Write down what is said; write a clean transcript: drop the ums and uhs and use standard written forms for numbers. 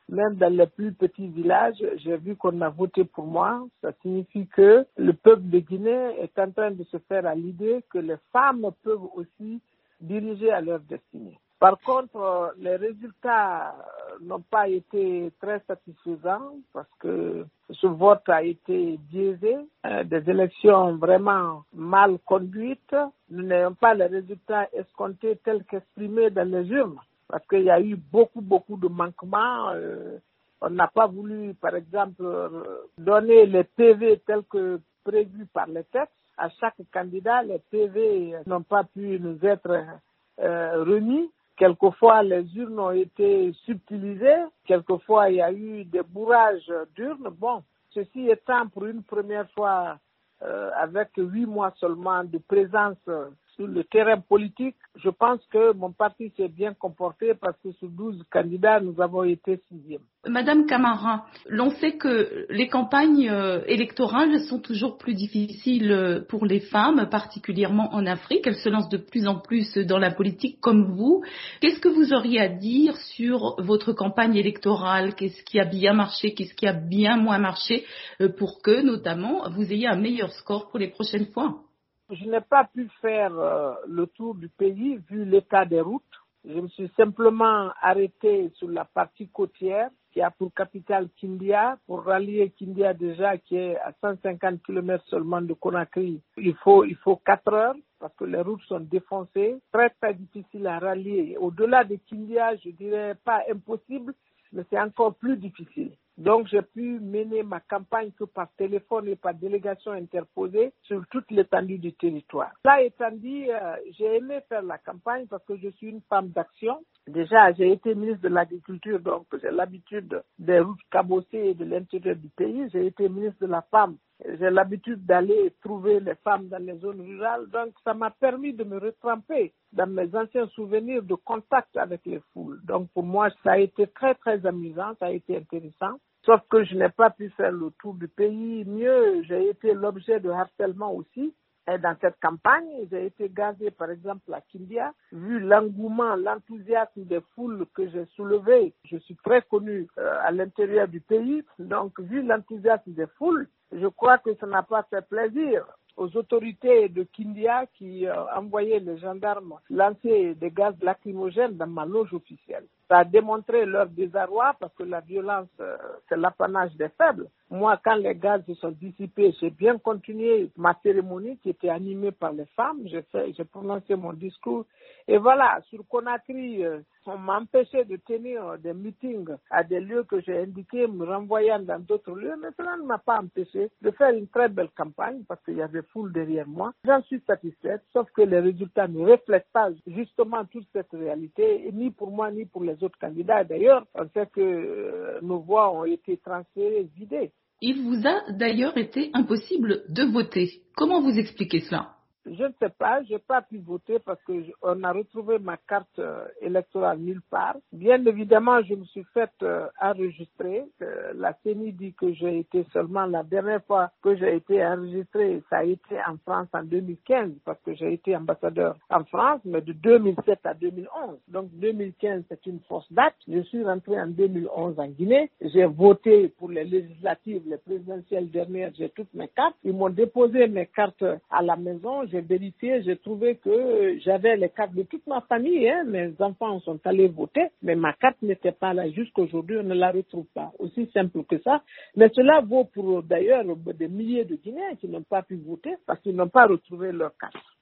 Même dans les plus petits villages, j'ai vu qu'on a voté pour moi. Ça signifie que le peuple de Guinée est en train de se faire à l'idée que les femmes peuvent aussi diriger à leur destinée. Par contre, les résultats n'ont pas été très satisfaisants parce que ce vote a été biaisé, des élections vraiment mal conduites. Nous n'avons pas les résultats escomptés tels qu'exprimés dans les urnes parce qu'il y a eu beaucoup de manquements. On n'a pas voulu, par exemple, donner les PV tels que prévus par les textes. À chaque candidat, les PV n'ont pas pu nous être remis. Quelquefois, les urnes ont été subtilisées. Quelquefois, il y a eu des bourrages d'urnes. Bon, ceci étant pour une première fois avec 8 mois seulement de présence sur le terrain politique, je pense que mon parti s'est bien comporté parce que sur 12 candidats, nous avons été 6e. Madame Camara, l'on sait que les campagnes électorales sont toujours plus difficiles pour les femmes, particulièrement en Afrique. Elles se lancent de plus en plus dans la politique comme vous. Qu'est-ce que vous auriez à dire sur votre campagne électorale? Qu'est-ce qui a bien marché? Qu'est-ce qui a bien moins marché pour que, notamment, vous ayez un meilleur score pour les prochaines fois? Je n'ai pas pu faire le tour du pays vu l'état des routes. Je me suis simplement arrêté sur la partie côtière qui a pour capitale Kindia. Pour rallier Kindia déjà qui est à 150 km seulement de Conakry, il faut 4 heures parce que les routes sont défoncées. Très très difficile à rallier. Au-delà de Kindia, je dirais pas impossible, mais c'est encore plus difficile. Donc, j'ai pu mener ma campagne que par téléphone et par délégation interposée sur toute l'étendue du territoire. Là étant dit, j'ai aimé faire la campagne parce que je suis une femme d'action. Déjà, j'ai été ministre de l'Agriculture, donc j'ai l'habitude des routes cabossées et de l'intérieur du pays. J'ai été ministre de la Femme. J'ai l'habitude d'aller trouver les femmes dans les zones rurales. Donc, ça m'a permis de me retremper dans mes anciens souvenirs de contact avec les foules. Donc, pour moi, ça a été très, très amusant. Ça a été intéressant. Sauf que je n'ai pas pu faire le tour du pays. Mieux, j'ai été l'objet de harcèlement aussi. Et dans cette campagne, j'ai été gazé, par exemple, à Kindia. Vu l'engouement, l'enthousiasme des foules que j'ai soulevé, je suis très connu à l'intérieur du pays. Donc, vu l'enthousiasme des foules, je crois que ça n'a pas fait plaisir aux autorités de Kindia qui envoyaient les gendarmes lancer des gaz lacrymogènes dans ma loge officielle. Ça a démontré leur désarroi parce que la violence, c'est l'apanage des faibles. Moi, quand les gaz se sont dissipés, j'ai bien continué ma cérémonie qui était animée par les femmes. J'ai prononcé mon discours. Et voilà, sur Conakry, on m'a empêché de tenir des meetings à des lieux que j'ai indiqués, me renvoyant dans d'autres lieux. Mais cela ne m'a pas empêché de faire une très belle campagne parce qu'il y avait foule derrière moi. J'en suis satisfaite, sauf que les résultats ne reflètent pas justement toute cette réalité, ni pour moi, ni pour les autres candidats. D'ailleurs, on sait que nos voix ont été transférées, vidées. Il vous a d'ailleurs été impossible de voter. Comment vous expliquez cela? Je ne sais pas, je n'ai pas pu voter parce qu'on a retrouvé ma carte électorale nulle part. Bien évidemment, je me suis fait enregistrer. La CENI dit que j'ai été seulement la dernière fois que j'ai été enregistré, ça a été en France en 2015 parce que j'ai été ambassadeur en France, mais de 2007 à 2011. Donc 2015, c'est une fausse date. Je suis rentré en 2011 en Guinée. J'ai voté pour les législatives, les présidentielles dernières, j'ai toutes mes cartes. Ils m'ont déposé mes cartes à la maison. J'ai vérifié, j'ai trouvé que j'avais les cartes de toute ma famille. Mes enfants sont allés voter, mais ma carte n'était pas là. Jusqu'aujourd'hui, on ne la retrouve pas. Aussi simple que ça. Mais cela vaut pour d'ailleurs des milliers de Guinéens qui n'ont pas pu voter parce qu'ils n'ont pas retrouvé leur carte.